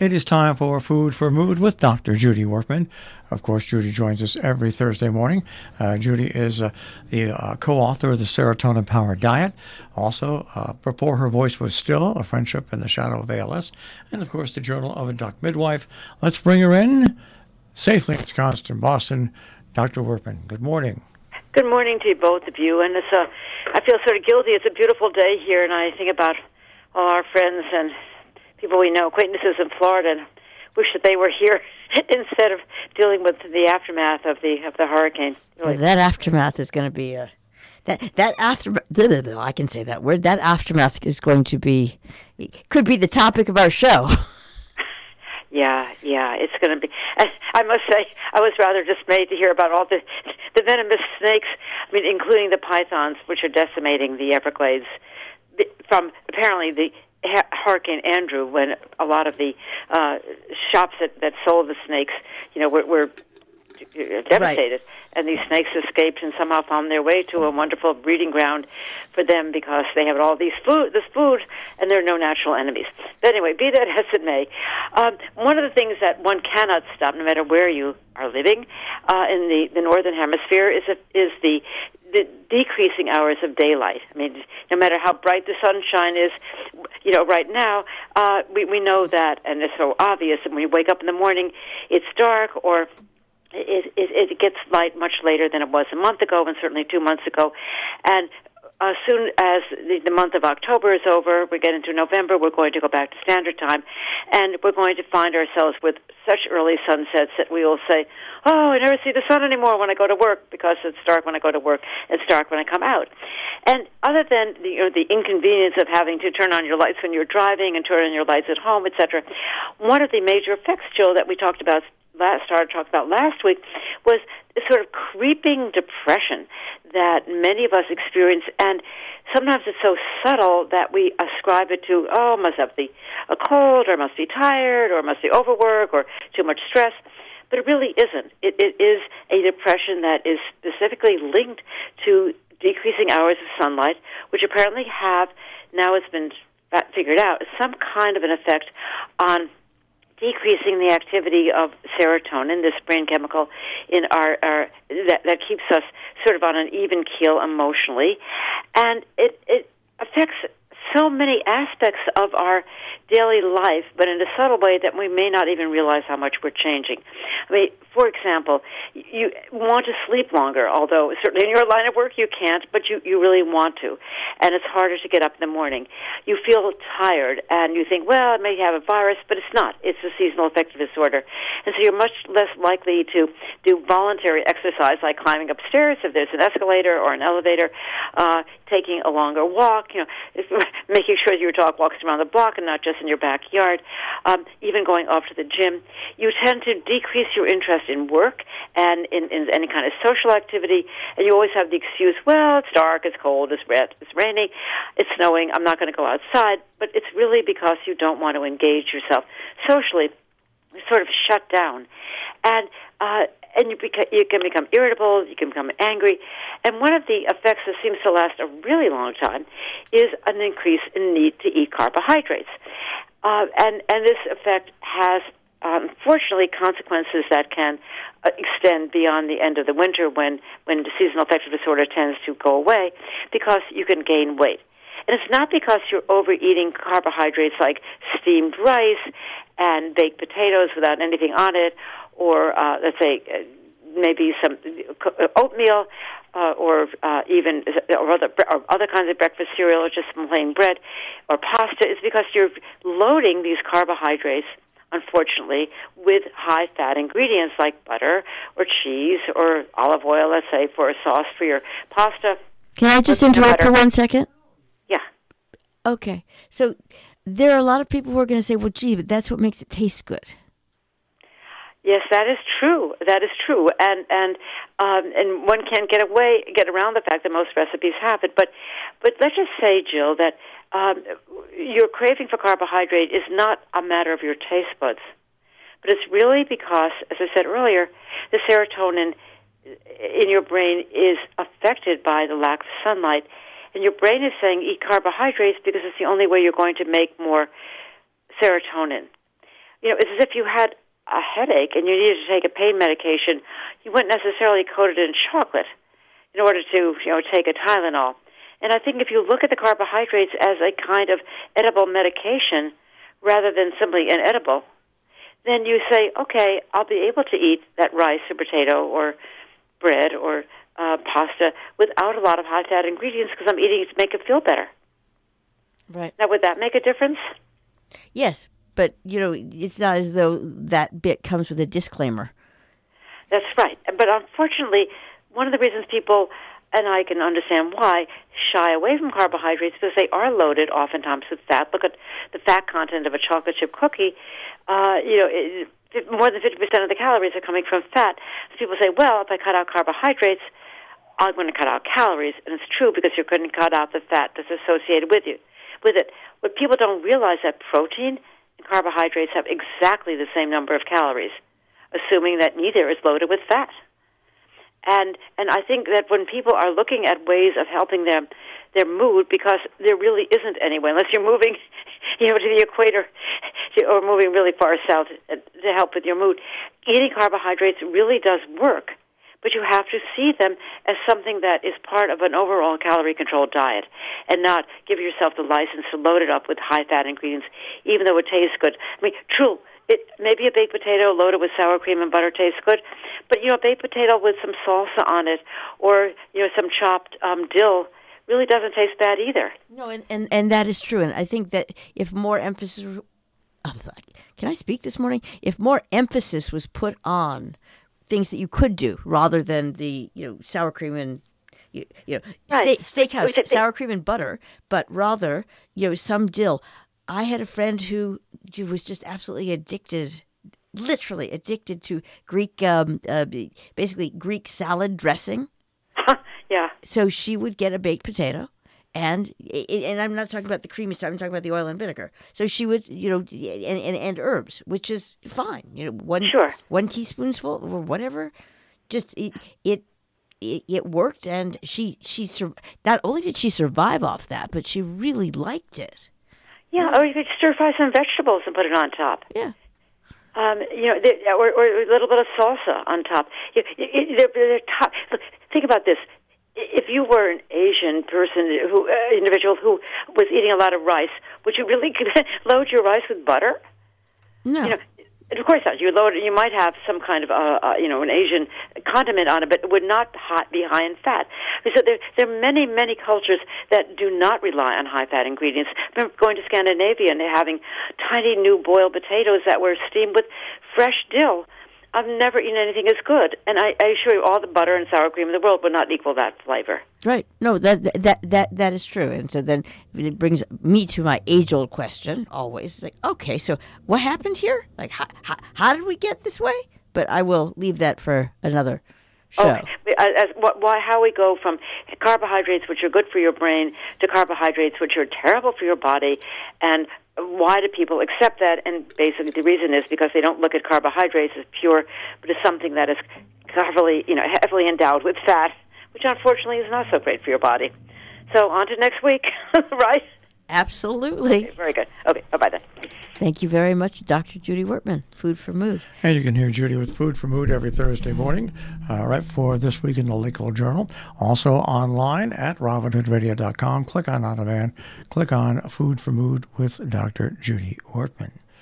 It is time for Food for Mood with Dr. Judy Workman. Of course, Judy joins us every Thursday morning. Judy is the co-author of the Serotonin Power Diet. Also, Before Her Voice Was Still, A Friendship in the Shadow of ALS. And, of course, the Journal of a Doc Midwife. Let's bring her in safely in Wisconsin, Boston. Dr. Workman, good morning. Good morning to both of you. And I feel sort of guilty. It's a beautiful day here, and I think about all our friends and people we know, acquaintances in Florida, and wish that they were here instead of dealing with the aftermath of the hurricane. Really. That aftermath is going to be I can say that word. That aftermath is going to be, could be the topic of our show. Yeah, it's going to be. I must say, I was rather dismayed to hear about all the venomous snakes. I mean, including the pythons, which are decimating the Everglades from apparently the Hurricane Andrew, when a lot of the shops that sold the snakes, were devastated. Right. And these snakes escaped and somehow found their way to a wonderful breeding ground for them because they have all this food, and there are no natural enemies. But anyway, be that as it may, one of the things that one cannot stop, no matter where you are living in the Northern Hemisphere, is the decreasing hours of daylight. I mean, no matter how bright the sunshine is, right now, we know that, and it's so obvious that when you wake up in the morning, it's dark, or it gets light much later than it was a month ago, and certainly 2 months ago. And as soon as the month of October is over, we get into November, we're going to go back to standard time, and we're going to find ourselves with such early sunsets that we will say, oh, I never see the sun anymore when I go to work, because it's dark when I go to work, it's dark when I come out. And other than the inconvenience of having to turn on your lights when you're driving and turn on your lights at home, etc., one of the major effects, Jill, that we started talking about last week was a sort of creeping depression that many of us experience, and sometimes it's so subtle that we ascribe it to, must have a cold, or must be tired, or must be overwork, or too much stress. But it really isn't. It is a depression that is specifically linked to decreasing hours of sunlight, which apparently have, now it's been figured out, some kind of an effect on decreasing the activity of serotonin, this brain chemical in our that keeps us sort of on an even keel emotionally, and it affects so many aspects of our daily life, but in a subtle way that we may not even realize how much we're changing. I mean, for example, you want to sleep longer, although certainly in your line of work you can't, but you really want to, and it's harder to get up in the morning. You feel tired, and you think, well, I may have a virus, but it's not. It's a seasonal affective disorder. And so you're much less likely to do voluntary exercise, like climbing upstairs if there's an escalator or an elevator, taking a longer walk, making sure your dog walks around the block and not just in your backyard, even going off to the gym. You tend to decrease your interest in work and in any kind of social activity, and you always have the excuse, well, it's dark, it's cold, it's rainy, it's snowing, I'm not going to go outside, but it's really because you don't want to engage yourself socially. You're sort of shut down. And you can become irritable, you can become angry, and one of the effects that seems to last a really long time is an increase in need to eat carbohydrates. And this effect has, unfortunately, consequences that can extend beyond the end of the winter when the seasonal affective disorder tends to go away, because you can gain weight. And it's not because you're overeating carbohydrates like steamed rice and baked potatoes without anything on it, or let's say maybe some oatmeal, or other kinds of breakfast cereal, or just some plain bread or pasta. Is because you're loading these carbohydrates, unfortunately, with high-fat ingredients like butter or cheese or olive oil, let's say, for a sauce for your pasta. Can I just interrupt for 1 second? Yeah. Okay. So there are a lot of people who are going to say, well, gee, but that's what makes it taste good. Yes, that is true. That is true, and one can't get around the fact that most recipes have it. But let's just say, Jill, that your craving for carbohydrate is not a matter of your taste buds, but it's really because, as I said earlier, the serotonin in your brain is affected by the lack of sunlight, and your brain is saying eat carbohydrates because it's the only way you're going to make more serotonin. it's as if you had a headache and you needed to take a pain medication. You wouldn't necessarily coat it in chocolate in order to, take a Tylenol. And I think if you look at the carbohydrates as a kind of edible medication rather than simply an edible, then you say, okay, I'll be able to eat that rice or potato or bread or pasta without a lot of high-fat ingredients because I'm eating it to make it feel better. Right. Now, would that make a difference? Yes, but, it's not as though that bit comes with a disclaimer. That's right. But unfortunately, one of the reasons people, and I can understand why, shy away from carbohydrates because they are loaded oftentimes with fat. Look at the fat content of a chocolate chip cookie. More than 50% of the calories are coming from fat. So people say, well, if I cut out carbohydrates, I'm going to cut out calories. And it's true because you're going to cut out the fat that's associated with it. What people don't realize that protein and carbohydrates have exactly the same number of calories, assuming that neither is loaded with fat. And I think that when people are looking at ways of helping their mood, because there really isn't any way, unless you're moving, to the equator or moving really far south to help with your mood, eating carbohydrates really does work. But you have to see them as something that is part of an overall calorie-controlled diet and not give yourself the license to load it up with high-fat ingredients, even though it tastes good. I mean, true, maybe a baked potato loaded with sour cream and butter tastes good, but, a baked potato with some salsa on it or, some chopped dill really doesn't taste bad either. No, and that is true. And I think that if more emphasis... Can I speak this morning? If more emphasis was put on things that you could do rather than the sour cream and right. Steakhouse sour cream and butter, but rather some dill. I had a friend who was just absolutely literally addicted to Greek, basically Greek salad dressing. Yeah. So she would get a baked potato. And I'm not talking about the creamy stuff. I'm talking about the oil and vinegar. So she would, and herbs, which is fine. One teaspoonful or whatever. Just it worked, and she not only did she survive off that, but she really liked it. Yeah, or you could stir fry some vegetables and put it on top. Yeah. Or a little bit of salsa on top. They're top. Look, think about this. If you were an Asian individual who was eating a lot of rice, would you really load your rice with butter? No. Of course not. You might have some kind of an Asian condiment on it, but it would not be high in fat. So there are many, many cultures that do not rely on high fat ingredients. I remember going to Scandinavia and having tiny new boiled potatoes that were steamed with fresh dill. I've never eaten anything as good, and I assure you, all the butter and sour cream in the world would not equal that flavor. Right. No, that is true. And so then it brings me to my age-old question. Always, it's like, okay, so what happened here? Like, how did we get this way? But I will leave that for another show. How we go from carbohydrates, which are good for your brain, to carbohydrates, which are terrible for your body, and why do people accept that? And basically the reason is because they don't look at carbohydrates as pure, but as something that is heavily endowed with fat, which unfortunately is not so great for your body. So on to next week, right? Absolutely. Okay, very good. Okay, bye-bye then. Thank you very much, Dr. Judy Wortman, Food for Mood. And you can hear Judy with Food for Mood every Thursday morning, right for This Week in the Legal Journal. Also online at robinhoodradio.com. Click on On Demand. Click on Food for Mood with Dr. Judy Wortman.